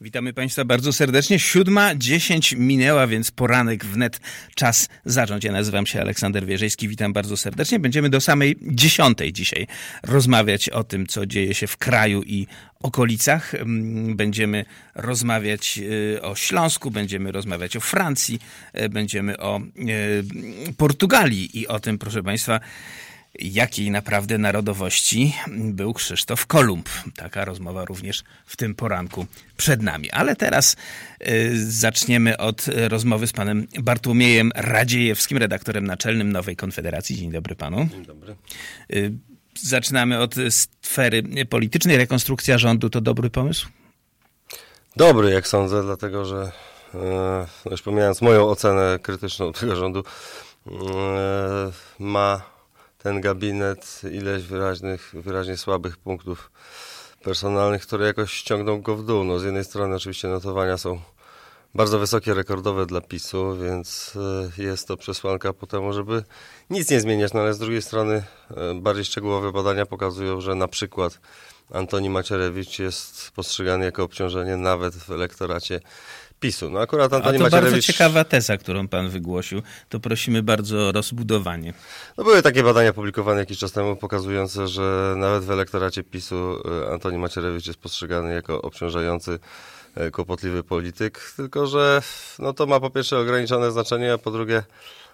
Witamy Państwa bardzo serdecznie. 7:10 minęła, więc poranek wnet, czas zacząć. Ja nazywam się Aleksander Wierzejski, witam bardzo serdecznie. Będziemy do samej 10:00 dzisiaj rozmawiać o tym, co dzieje się w kraju i okolicach. Będziemy rozmawiać o Śląsku, będziemy rozmawiać o Francji, będziemy o Portugalii i o tym, proszę Państwa, jakiej naprawdę narodowości był Krzysztof Kolumb. Taka rozmowa również w tym poranku przed nami. Ale teraz zaczniemy od rozmowy z panem Bartłomiejem Radziejewskim, redaktorem naczelnym Nowej Konfederacji. Dzień dobry panu. Dzień dobry. Zaczynamy od sfery politycznej. Rekonstrukcja rządu to dobry pomysł? Dobry, jak sądzę, dlatego że już pomijając moją ocenę krytyczną tego rządu, ma ten gabinet ileś wyraźnie słabych punktów personalnych, które jakoś ściągną go w dół. No, z jednej strony oczywiście notowania są bardzo wysokie, rekordowe dla PiS-u, więc jest to przesłanka po temu, żeby nic nie zmieniać. No, ale z drugiej strony bardziej szczegółowe badania pokazują, że na przykład Antoni Macierewicz jest postrzegany jako obciążenie nawet w elektoracie PiS-u. No akurat Antoni Macierewicz... bardzo ciekawa teza, którą pan wygłosił. To prosimy bardzo o rozbudowanie. No były takie badania publikowane jakiś czas temu pokazujące, że nawet w elektoracie PiS-u Antoni Macierewicz jest postrzegany jako obciążający, kłopotliwy polityk. Tylko że no to ma po pierwsze ograniczone znaczenie, a po drugie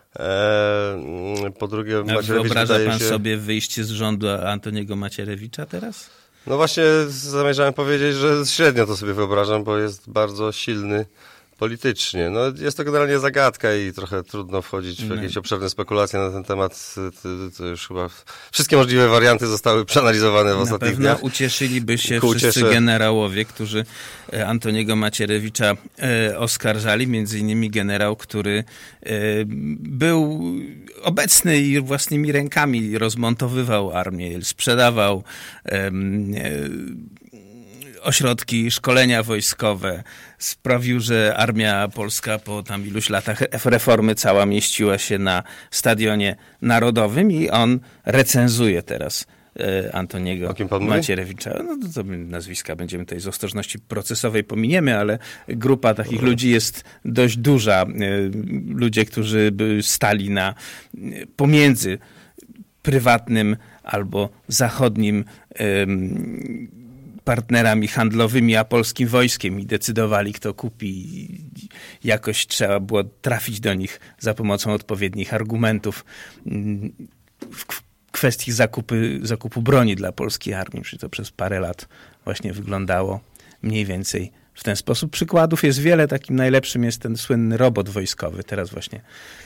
Macierewicz wyobraża wydaje pan się... sobie wyjście z rządu Antoniego Macierewicza teraz? No właśnie zamierzałem powiedzieć, że średnio to sobie wyobrażam, bo jest bardzo silny politycznie. No jest to generalnie zagadka i trochę trudno wchodzić w jakieś obszerne spekulacje na ten temat. To już chyba wszystkie możliwe warianty zostały przeanalizowane w ostatnich dniach. Na pewno ucieszyliby się wszyscy generałowie, którzy Antoniego Macierewicza oskarżali. Między innymi generał, który był obecny i własnymi rękami rozmontowywał armię, sprzedawał ośrodki szkolenia wojskowe, sprawił, że armia polska po tam iluś latach reformy cała mieściła się na Stadionie Narodowym i on recenzuje teraz Antoniego Macierewicza. No to nazwiska będziemy tutaj z ostrożności procesowej pominiemy, ale grupa takich ludzi jest dość duża. Ludzie, którzy by stali pomiędzy prywatnym albo zachodnim partnerami handlowymi, a polskim wojskiem i decydowali, kto kupi. Jakoś trzeba było trafić do nich za pomocą odpowiednich argumentów w kwestii zakupu broni dla polskiej armii. To przez parę lat właśnie wyglądało mniej więcej w ten sposób. Przykładów jest wiele. Takim najlepszym jest ten słynny robot wojskowy. Teraz właśnie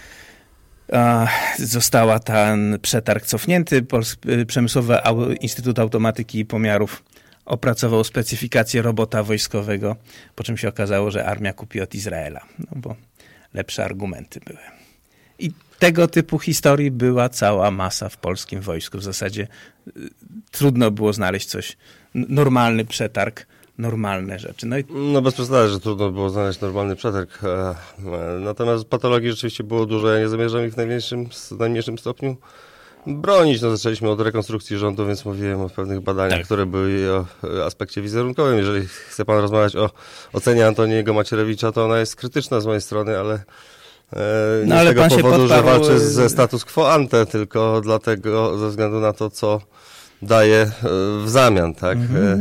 została ten przetarg cofnięty. Przemysłowy Instytut Automatyki i Pomiarów opracował specyfikację robota wojskowego, po czym się okazało, że armia kupi od Izraela, no bo lepsze argumenty były. I tego typu historii była cała masa w polskim wojsku. W zasadzie trudno było znaleźć coś, normalny przetarg, normalne rzeczy. No bez przesady, że trudno było znaleźć normalny przetarg. Natomiast patologii rzeczywiście było dużo. Ja nie zamierzam ich w najmniejszym stopniu bronić. No, zaczęliśmy od rekonstrukcji rządu, więc mówiłem o pewnych badaniach, które były o aspekcie wizerunkowym. Jeżeli chce pan rozmawiać o ocenie Antoniego Macierewicza, to ona jest krytyczna z mojej strony, ale nie z tego powodu, że walczy ze status quo ante, tylko dlatego, ze względu na to, co daje w zamian, tak?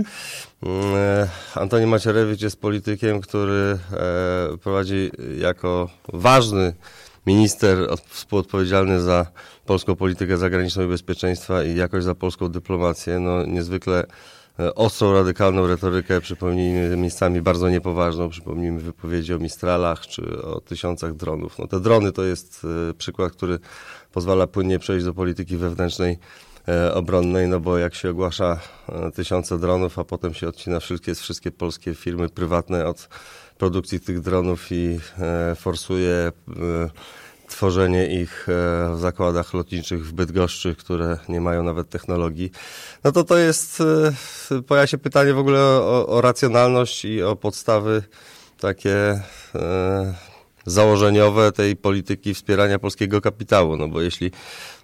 Antoni Macierewicz jest politykiem, który prowadzi jako ważny minister współodpowiedzialny za polską politykę zagraniczną i bezpieczeństwa i jakoś za polską dyplomację, no niezwykle ostrą, radykalną retorykę, przypomnijmy miejscami bardzo niepoważną, przypomnijmy wypowiedzi o Mistralach czy o 1000 dronów. No te drony to jest przykład, który pozwala płynnie przejść do polityki wewnętrznej obronnej, no bo jak się ogłasza 1000 dronów, a potem się odcina wszystkie polskie firmy prywatne od produkcji tych dronów i forsuje tworzenie ich w zakładach lotniczych w Bydgoszczy, które nie mają nawet technologii, no to jest, pojawia się pytanie w ogóle o racjonalność i o podstawy takie założeniowe tej polityki wspierania polskiego kapitału, no bo jeśli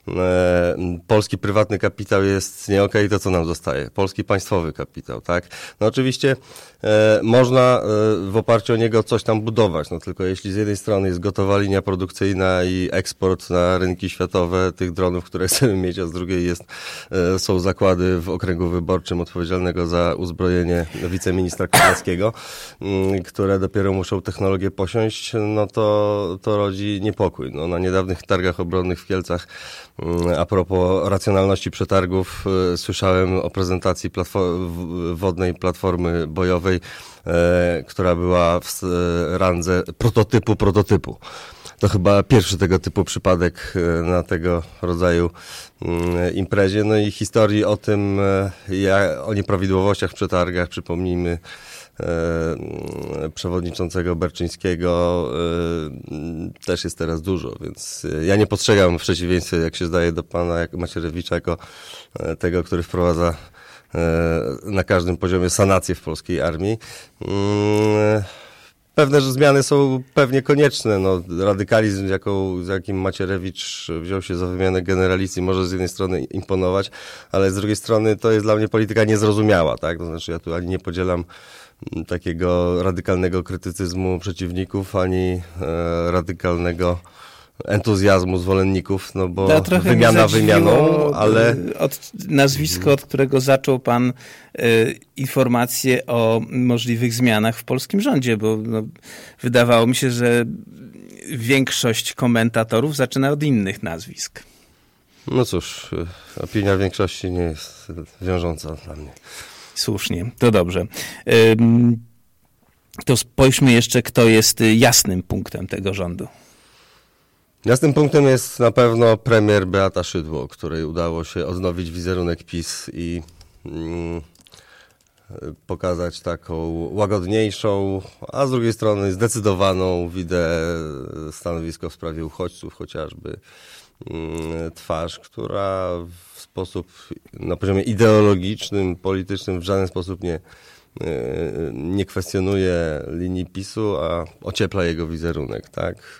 polski prywatny kapitał jest nie okej, to co nam zostaje? Polski państwowy kapitał, tak? No oczywiście można w oparciu o niego coś tam budować, no tylko jeśli z jednej strony jest gotowa linia produkcyjna i eksport na rynki światowe tych dronów, które chcemy mieć, a z drugiej są zakłady w okręgu wyborczym odpowiedzialnego za uzbrojenie wiceministra Kowalskiego, które dopiero muszą technologię posiąść, no to rodzi niepokój. No, na niedawnych targach obronnych w Kielcach a propos racjonalności przetargów słyszałem o prezentacji wodnej platformy bojowej, która była w randze prototypu. To chyba pierwszy tego typu przypadek na tego rodzaju imprezie. No i historii o tym, o nieprawidłowościach w przetargach, przypomnijmy, przewodniczącego Berczyńskiego też jest teraz dużo, więc ja nie postrzegam w przeciwieństwie, jak się zdaje, do pana Macierewicza jako tego, który wprowadza na każdym poziomie sanację w polskiej armii. Pewne, że zmiany są pewnie konieczne. No, radykalizm, z jakim Macierewicz wziął się za wymianę generalicji, może z jednej strony imponować, ale z drugiej strony to jest dla mnie polityka niezrozumiała. Tak? To znaczy ja tu ani nie podzielam takiego radykalnego krytycyzmu przeciwników, ani radykalnego entuzjazmu zwolenników, no bo wymiana wymianą, ale... Nazwisko, od którego zaczął pan informacje o możliwych zmianach w polskim rządzie, bo wydawało mi się, że większość komentatorów zaczyna od innych nazwisk. No cóż, opinia większości nie jest wiążąca dla mnie. Słusznie, to dobrze. To spójrzmy jeszcze, kto jest jasnym punktem tego rządu. Jasnym punktem jest na pewno premier Beata Szydło, której udało się odnowić wizerunek PiS i pokazać taką łagodniejszą, a z drugiej strony zdecydowaną, widzę, stanowisko w sprawie uchodźców chociażby, twarz, która w sposób na poziomie ideologicznym, politycznym w żaden sposób nie kwestionuje linii PiS-u, a ociepla jego wizerunek, tak?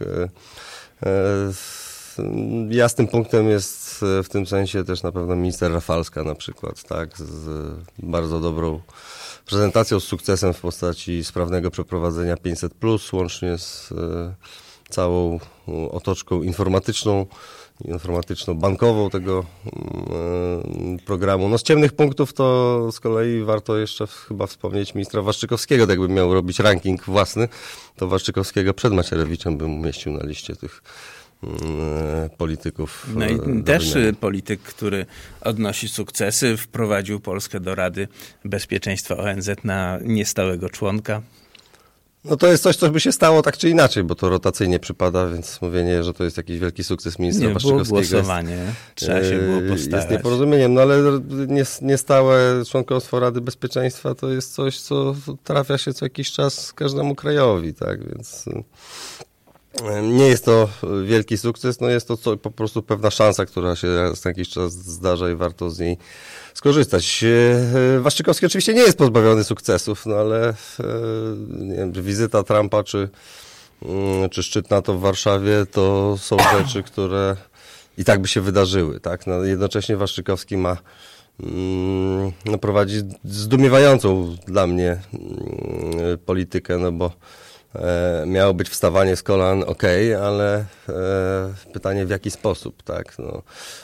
Jasnym punktem jest w tym sensie też na pewno minister Rafalska na przykład, tak, z bardzo dobrą prezentacją, z sukcesem w postaci sprawnego przeprowadzenia 500+, łącznie z całą otoczką informatyczno-bankową tego programu. No z ciemnych punktów to z kolei warto jeszcze chyba wspomnieć ministra Waszczykowskiego, tak jakby miał robić ranking własny, to Waszczykowskiego przed Macierewiczem bym umieścił na liście tych polityków. No i też polityk, który odnosi sukcesy, wprowadził Polskę do Rady Bezpieczeństwa ONZ na niestałego członka. No to jest coś, co by się stało tak czy inaczej, bo to rotacyjnie przypada, więc mówienie, że to jest jakiś wielki sukces ministra Waszczykowskiego. Nie, było głosowanie, trzeba się było postarać. Jest nieporozumieniem, no ale niestałe członkostwo Rady Bezpieczeństwa to jest coś, co trafia się co jakiś czas każdemu krajowi, tak, więc... Nie jest to wielki sukces, no jest to po prostu pewna szansa, która się raz na jakiś czas zdarza i warto z niej skorzystać. Waszczykowski oczywiście nie jest pozbawiony sukcesów, no ale nie wiem, wizyta Trumpa czy szczyt NATO w Warszawie to są rzeczy, które i tak by się wydarzyły, tak? No, jednocześnie Waszczykowski prowadzi zdumiewającą dla mnie politykę, no bo miało być wstawanie z kolan, ale pytanie w jaki sposób, tak? No,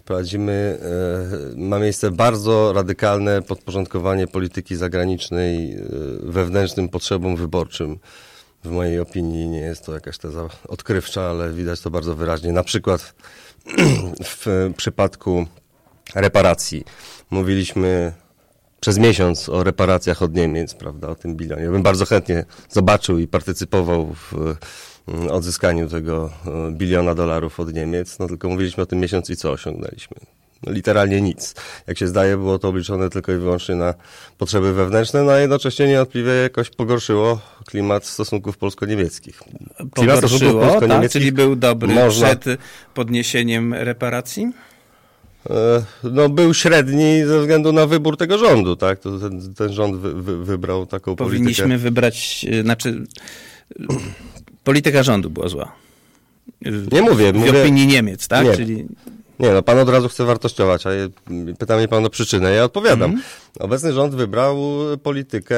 ma miejsce bardzo radykalne podporządkowanie polityki zagranicznej wewnętrznym potrzebom wyborczym. W mojej opinii nie jest to jakaś teza odkrywcza, ale widać to bardzo wyraźnie. Na przykład w przypadku reparacji mówiliśmy przez miesiąc o reparacjach od Niemiec, prawda, o tym bilionie. Ja bym bardzo chętnie zobaczył i partycypował w odzyskaniu tego $1 bilion od Niemiec, no tylko mówiliśmy o tym miesiąc i co osiągnęliśmy? No, literalnie nic. Jak się zdaje, było to obliczone tylko i wyłącznie na potrzeby wewnętrzne, no a jednocześnie niewątpliwie jakoś pogorszyło klimat stosunków polsko-niemieckich. Pogorszyło, tak? Czyli był dobry przed podniesieniem reparacji? No był średni ze względu na wybór tego rządu, tak? To ten rząd wybrał taką politykę. Powinniśmy wybrać, polityka rządu była zła. Nie mówię. W opinii Niemiec, tak? Nie. Czyli... Nie, no pan od razu chce wartościować, a pyta mnie pan o przyczynę, ja odpowiadam. Obecny rząd wybrał politykę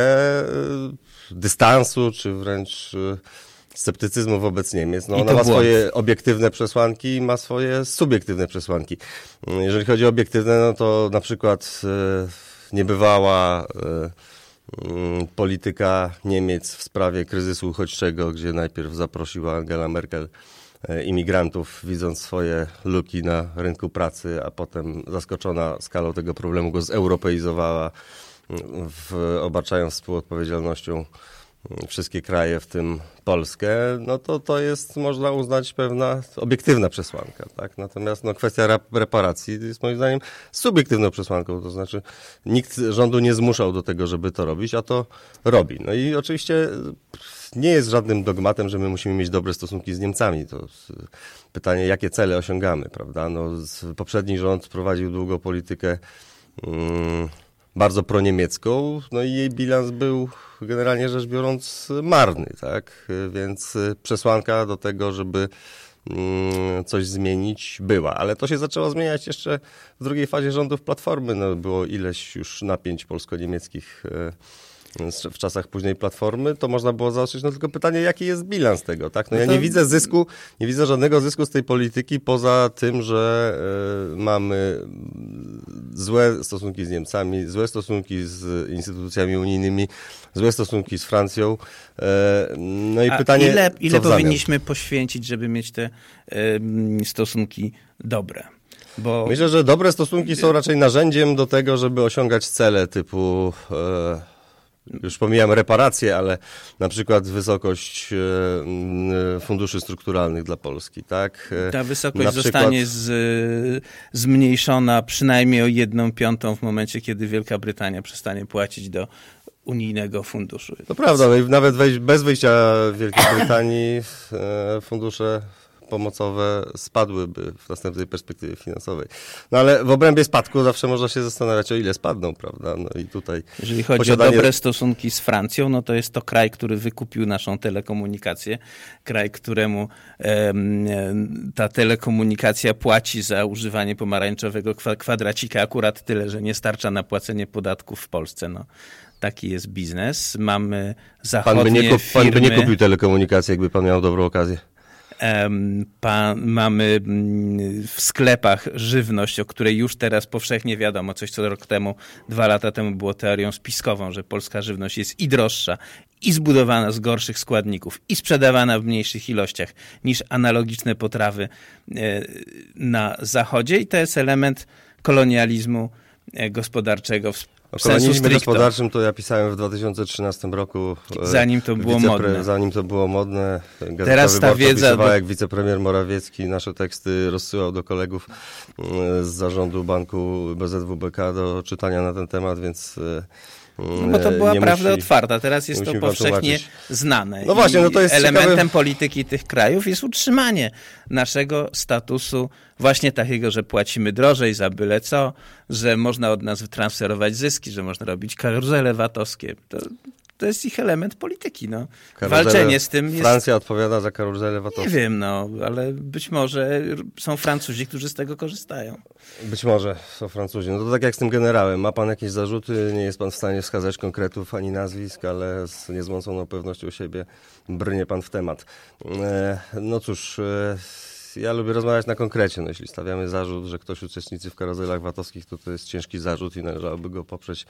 dystansu, czy wręcz sceptycyzmu wobec Niemiec. No, ona ma swoje obiektywne przesłanki i ma swoje subiektywne przesłanki. Jeżeli chodzi o obiektywne, no to na przykład niebywała polityka Niemiec w sprawie kryzysu uchodźczego, gdzie najpierw zaprosiła Angela Merkel imigrantów, widząc swoje luki na rynku pracy, a potem zaskoczona skalą tego problemu go zeuropeizowała, obarczając współodpowiedzialnością wszystkie kraje, w tym Polskę, no to jest, można uznać, pewna obiektywna przesłanka, tak? Natomiast no, kwestia reparacji jest moim zdaniem subiektywną przesłanką, to znaczy nikt rządu nie zmuszał do tego, żeby to robić, a to robi. No i oczywiście nie jest żadnym dogmatem, że my musimy mieć dobre stosunki z Niemcami. To pytanie, jakie cele osiągamy, prawda? No, poprzedni rząd prowadził długo politykę bardzo proniemiecką, no i jej bilans był generalnie rzecz biorąc marny, tak? Więc przesłanka do tego, żeby coś zmienić była. Ale to się zaczęło zmieniać jeszcze w drugiej fazie rządów Platformy. No, było ileś już napięć polsko-niemieckich w czasach późnej Platformy, to można było zaostrzyć, no tylko pytanie, jaki jest bilans tego, tak? No ja nie widzę zysku, nie widzę żadnego zysku z tej polityki, poza tym, że mamy złe stosunki z Niemcami, złe stosunki z instytucjami unijnymi, złe stosunki z Francją. No i pytanie, ile powinniśmy poświęcić, żeby mieć te stosunki dobre? Bo myślę, że dobre stosunki są raczej narzędziem do tego, żeby osiągać cele typu już pomijam reparacje, ale na przykład wysokość funduszy strukturalnych dla Polski, tak? Ta wysokość zostanie zmniejszona przynajmniej o 1/5 w momencie, kiedy Wielka Brytania przestanie płacić do unijnego funduszu. To prawda, no i nawet bez wyjścia Wielkiej Brytanii fundusze pomocowe spadłyby w następnej perspektywie finansowej. No ale w obrębie spadku zawsze można się zastanawiać, o ile spadną, prawda? No i tutaj jeżeli chodzi o dobre stosunki z Francją, no to jest to kraj, który wykupił naszą telekomunikację, kraj, któremu ta telekomunikacja płaci za używanie pomarańczowego kwadracika akurat tyle, że nie starcza na płacenie podatków w Polsce. No. Taki jest biznes. Mamy zachodnie firmy. Pan by nie kupił telekomunikacji, jakby pan miał dobrą okazję. Mamy w sklepach żywność, o której już teraz powszechnie wiadomo, coś co rok temu, 2 lata temu było teorią spiskową, że polska żywność jest i droższa, i zbudowana z gorszych składników, i sprzedawana w mniejszych ilościach niż analogiczne potrawy na zachodzie i to jest element kolonializmu gospodarczego w kolonializmie gospodarczym to ja pisałem w 2013 roku. Zanim to było modne. Zanim to było modne. Gazeta Teraz ta wiedza... jak wicepremier Morawiecki nasze teksty rozsyłał do kolegów z zarządu banku BZWBK do czytania na ten temat, więc... No bo to była prawda otwarta. Teraz jest to powszechnie znane. No właśnie, no to jest elementem polityki tych krajów jest utrzymanie naszego statusu właśnie takiego, że płacimy drożej za byle co, że można od nas wytransferować zyski, że można robić karuzele VAT-owskie. To jest ich element polityki. No. Walczenie z tym jest... Francja odpowiada za karuzele VAT-owskie. Nie wiem, no, ale być może są Francuzi, którzy z tego korzystają. Być może są Francuzi. No to tak jak z tym generałem. Ma pan jakieś zarzuty, nie jest pan w stanie wskazać konkretów ani nazwisk, ale z niezmąconą pewnością siebie brnie pan w temat. No cóż... Ja lubię rozmawiać na konkrecie. No, jeśli stawiamy zarzut, że ktoś uczestniczy w karuzelach VAT-owskich, to jest ciężki zarzut i należałoby go poprzeć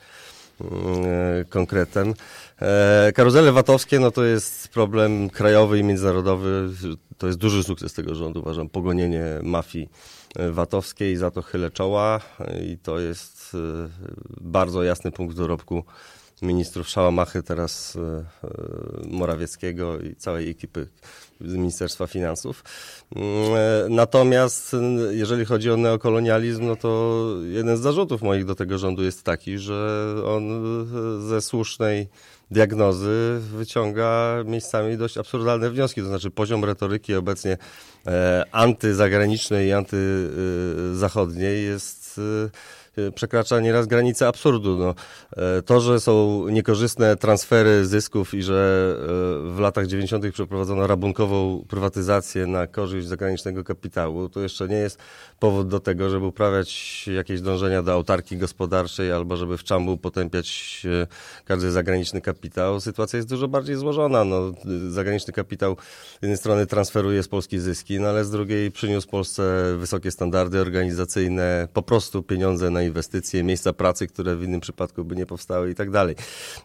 konkretem. Karuzele VAT-owskie no to jest problem krajowy i międzynarodowy. To jest duży sukces tego rządu, uważam, pogonienie mafii VAT-owskiej. Za to chylę czoła i to jest bardzo jasny punkt dorobku ministrów Szałamachy, teraz Morawieckiego i całej ekipy z Ministerstwa Finansów. Natomiast jeżeli chodzi o neokolonializm, no to jeden z zarzutów moich do tego rządu jest taki, że on ze słusznej diagnozy wyciąga miejscami dość absurdalne wnioski. To znaczy poziom retoryki obecnie antyzagranicznej i antyzachodniej jest przekracza nieraz granicę absurdu. No, to, że są niekorzystne transfery zysków i że w latach 90. przeprowadzono rabunkową prywatyzację na korzyść zagranicznego kapitału, to jeszcze nie jest powód do tego, żeby uprawiać jakieś dążenia do autarkii gospodarczej albo żeby w czambu potępiać każdy zagraniczny kapitał. Sytuacja jest dużo bardziej złożona. No, zagraniczny kapitał z jednej strony transferuje z Polski zyski, no ale z drugiej przyniósł Polsce wysokie standardy organizacyjne, po prostu pieniądze na inwestycje, miejsca pracy, które w innym przypadku by nie powstały i tak dalej.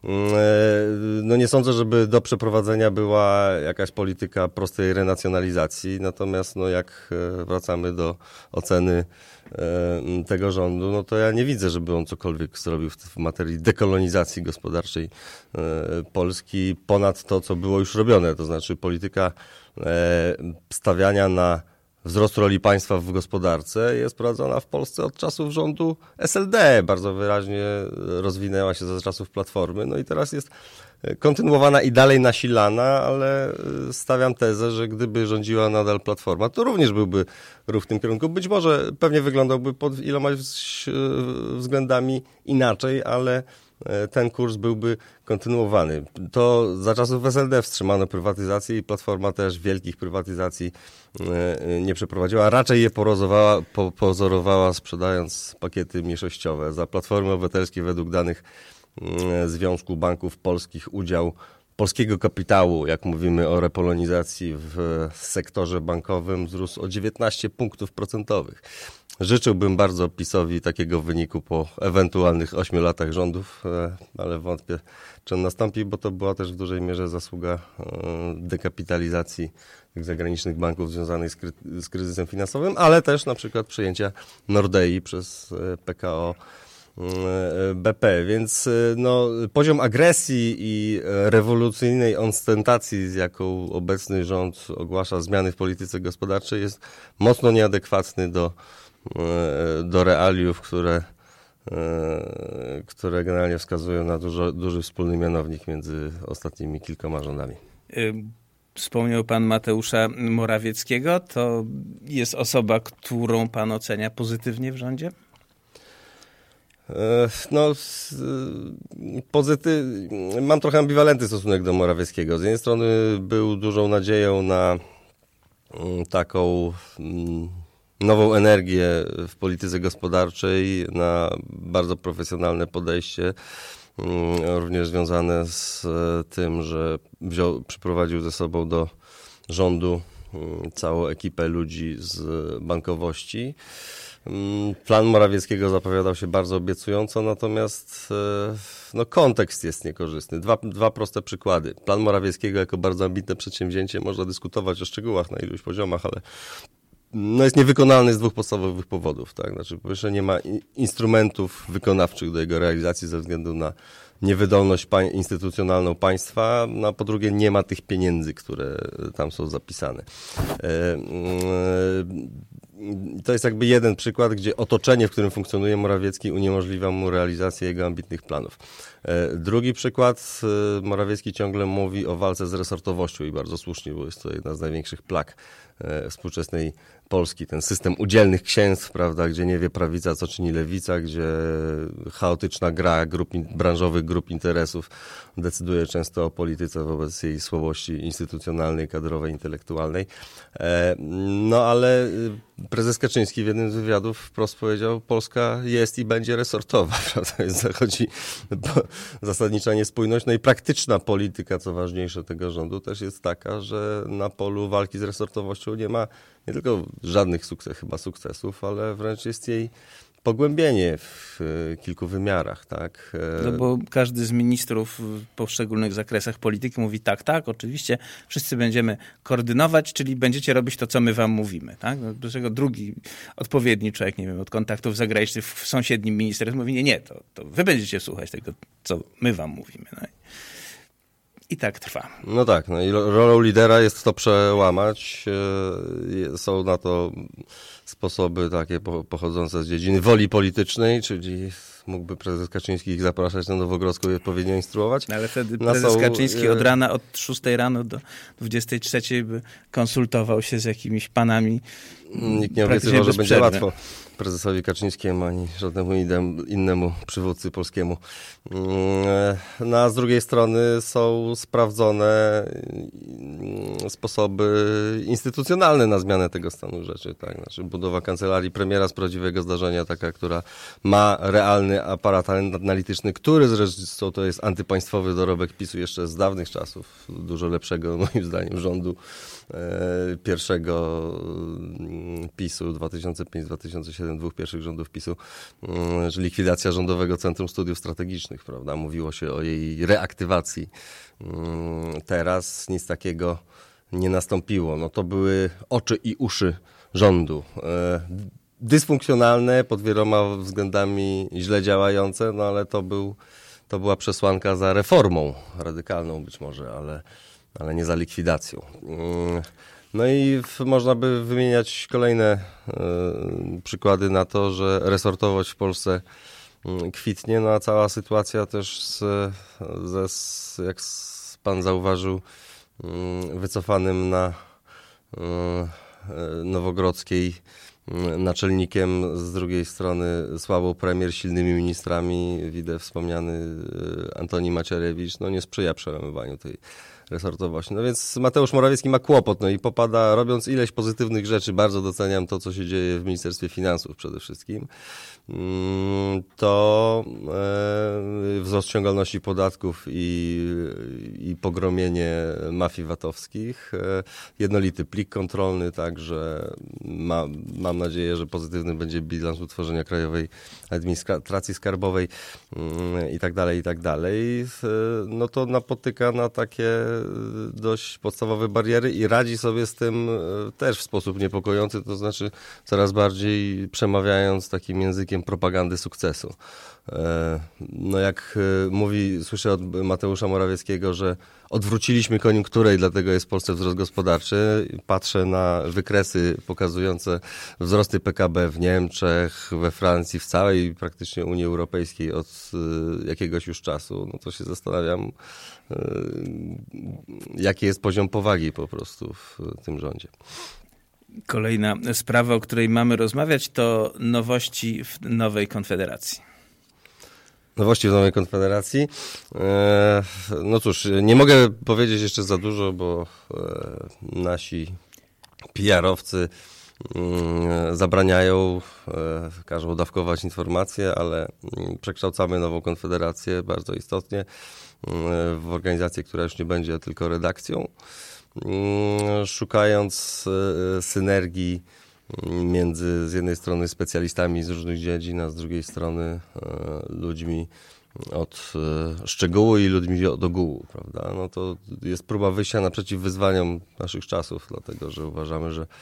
No nie sądzę, żeby do przeprowadzenia była jakaś polityka prostej renacjonalizacji, natomiast no jak wracamy do oceny tego rządu, no to ja nie widzę, żeby on cokolwiek zrobił w materii dekolonizacji gospodarczej Polski ponad to, co było już robione. To znaczy polityka stawiania na wzrost roli państwa w gospodarce jest prowadzona w Polsce od czasów rządu SLD. Bardzo wyraźnie rozwinęła się za czasów Platformy. No i teraz jest kontynuowana i dalej nasilana, ale stawiam tezę, że gdyby rządziła nadal Platforma, to również byłby ruch w tym kierunku. Być może pewnie wyglądałby pod iloma względami inaczej, ale ten kurs byłby kontynuowany. To za czasów SLD wstrzymano prywatyzację i Platforma też wielkich prywatyzacji nie przeprowadziła. Raczej je pozorowała, sprzedając pakiety mniejszościowe. Za Platformy Obywatelskiej według danych Związku Banków Polskich udział polskiego kapitału, jak mówimy o repolonizacji w sektorze bankowym, wzrósł o 19 punktów procentowych. Życzyłbym bardzo PiS-owi takiego wyniku po ewentualnych 8 latach rządów, ale wątpię, czy on nastąpi, bo to była też w dużej mierze zasługa dekapitalizacji tych zagranicznych banków związanych z kryzysem finansowym, ale też na przykład przyjęcia Nordei przez PKO BP, więc no, poziom agresji i rewolucyjnej ostentacji, z jaką obecny rząd ogłasza zmiany w polityce gospodarczej, jest mocno nieadekwatny do realiów, które generalnie wskazują na duży wspólny mianownik między ostatnimi kilkoma rządami. Wspomniał pan Mateusza Morawieckiego. To jest osoba, którą pan ocenia pozytywnie w rządzie? No, mam trochę ambiwalentny stosunek do Morawieckiego. Z jednej strony był dużą nadzieją na taką nową energię w polityce gospodarczej, na bardzo profesjonalne podejście, również związane z tym, że przyprowadził ze sobą do rządu całą ekipę ludzi z bankowości. Plan Morawieckiego zapowiadał się bardzo obiecująco, natomiast no, kontekst jest niekorzystny. Dwa proste przykłady. Plan Morawieckiego jako bardzo ambitne przedsięwzięcie, można dyskutować o szczegółach na iluś poziomach, ale no, jest niewykonalny z dwóch podstawowych powodów. Tak? Znaczy, po pierwsze nie ma instrumentów wykonawczych do jego realizacji ze względu na niewydolność instytucjonalną państwa, no, a po drugie nie ma tych pieniędzy, które tam są zapisane. To jest jakby jeden przykład, gdzie otoczenie, w którym funkcjonuje Morawiecki, uniemożliwia mu realizację jego ambitnych planów. Drugi przykład, Morawiecki ciągle mówi o walce z resortowością i bardzo słusznie, bo jest to jedna z największych plag współczesnej Polski. Ten system udzielnych księstw, prawda, gdzie nie wie prawica, co czyni lewica, gdzie chaotyczna gra branżowych grup interesów decyduje często o polityce wobec jej słabości instytucjonalnej, kadrowej, intelektualnej. No ale prezes Kaczyński w jednym z wywiadów wprost powiedział, Polska jest i będzie resortowa, prawda? Więc zachodzi zasadnicza niespójność. No i praktyczna polityka, co ważniejsze, tego rządu też jest taka, że na polu walki z resortowością nie ma nie tylko żadnych sukcesów, ale wręcz jest jej pogłębienie w kilku wymiarach, tak? No bo każdy z ministrów w poszczególnych zakresach polityki mówi tak, oczywiście wszyscy będziemy koordynować, czyli będziecie robić to, co my wam mówimy, tak? Do czego drugi odpowiedni człowiek, nie wiem, od kontaktów zagranicznych w sąsiednim ministerstwie mówi, nie, to wy będziecie słuchać tego, co my wam mówimy. No i tak trwa. No tak, no i rolą lidera jest to przełamać. Są na to sposoby takie pochodzące z dziedziny woli politycznej, czyli mógłby prezes Kaczyński ich zapraszać na Nowogrodzką i odpowiednio instruować. No ale wtedy prezes Kaczyński od rana, od 6 rano do 23 by konsultował się z jakimiś panami. Nikt nie obiecywał, że będzie łatwo prezesowi Kaczyńskiemu ani żadnemu innemu przywódcy polskiemu. No a z drugiej strony są sprawdzone sposoby instytucjonalne na zmianę tego stanu rzeczy. Tak? Znaczy budowa kancelarii premiera z prawdziwego zdarzenia, taka, która ma realny aparat analityczny, który zresztą to jest antypaństwowy dorobek PiS-u jeszcze z dawnych czasów, dużo lepszego moim zdaniem rządu pierwszego PiS-u 2005-2007, dwóch pierwszych rządów PiS-u, że likwidacja Rządowego Centrum Studiów Strategicznych, prawda? Mówiło się o jej reaktywacji. Teraz nic takiego nie nastąpiło. No to były oczy i uszy rządu. Dysfunkcjonalne, pod wieloma względami źle działające, no ale to była przesłanka za reformą, radykalną być może, ale nie za likwidacją. No i można by wymieniać kolejne przykłady na to, że resortowość w Polsce kwitnie, no a cała sytuacja też jak pan zauważył, wycofanym na Nowogrodzkiej naczelnikiem, z drugiej strony słabą premier, silnymi ministrami, widzę wspomniany Antoni Macierewicz, no nie sprzyja przełamywaniu tej resortowości. No więc Mateusz Morawiecki ma kłopot, no i popada, robiąc ileś pozytywnych rzeczy, bardzo doceniam to, co się dzieje w Ministerstwie Finansów przede wszystkim, to wzrost ściągalności podatków i pogromienie mafii VAT-owskich, jednolity plik kontrolny, także mam nadzieję, że pozytywny będzie bilans utworzenia Krajowej Administracji Skarbowej i tak dalej, no to napotyka na takie dość podstawowe bariery i radzi sobie z tym też w sposób niepokojący, to znaczy coraz bardziej przemawiając takim językiem propagandy sukcesu. No jak słyszę od Mateusza Morawieckiego, że odwróciliśmy koniunkturę i dlatego jest w Polsce wzrost gospodarczy. Patrzę na wykresy pokazujące wzrosty PKB w Niemczech, we Francji, w całej praktycznie Unii Europejskiej od jakiegoś już czasu. No to się zastanawiam, jaki jest poziom powagi po prostu w tym rządzie. Kolejna sprawa, o której mamy rozmawiać, to nowości w nowej Konfederacji. Nowości w nowej Konfederacji. No cóż, nie mogę powiedzieć jeszcze za dużo, bo nasi PR-owcy zabraniają, każą dawkować informacje, ale przekształcamy nową Konfederację bardzo istotnie w organizację, która już nie będzie tylko redakcją, szukając synergii między z jednej strony specjalistami z różnych dziedzin, a z drugiej strony ludźmi od szczegółu i ludźmi od ogółu, prawda? No to jest próba wyjścia naprzeciw wyzwaniom naszych czasów, dlatego że uważamy, że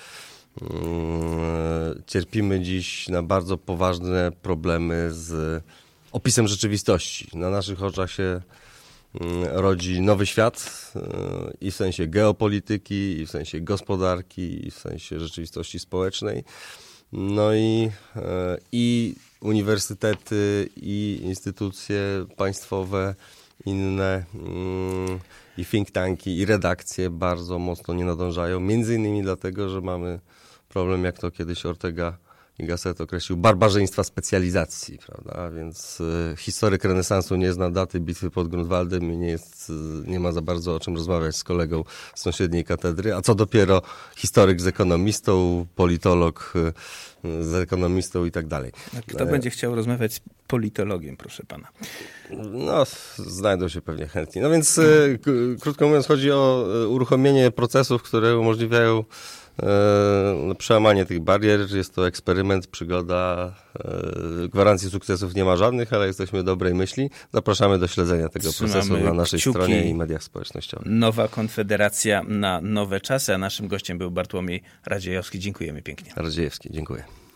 cierpimy dziś na bardzo poważne problemy z opisem rzeczywistości. Na naszych oczach się rodzi nowy świat i w sensie geopolityki, i w sensie gospodarki, i w sensie rzeczywistości społecznej. No i uniwersytety, i instytucje państwowe, inne, i think tanki, i redakcje bardzo mocno nie nadążają. Między innymi dlatego, że mamy problem, jak to kiedyś Ortega i Gasset określił, barbarzyństwa specjalizacji, prawda? Więc historyk renesansu nie zna daty bitwy pod Grunwaldem i nie ma za bardzo o czym rozmawiać z kolegą z sąsiedniej katedry, a co dopiero historyk z ekonomistą, politolog z ekonomistą i tak dalej. A kto będzie chciał rozmawiać z politologiem, proszę pana? No, znajdą się pewnie chętni. No więc, krótko mówiąc, chodzi o uruchomienie procesów, które umożliwiają przełamanie tych barier. Jest to eksperyment, przygoda. Gwarancji sukcesów nie ma żadnych, ale jesteśmy dobrej myśli. Zapraszamy do śledzenia tego procesu na naszej stronie i mediach społecznościowych. Nowa Konfederacja na nowe czasy, a naszym gościem był Bartłomiej Radziejowski. Dziękujemy pięknie. Radziejewski, dziękuję.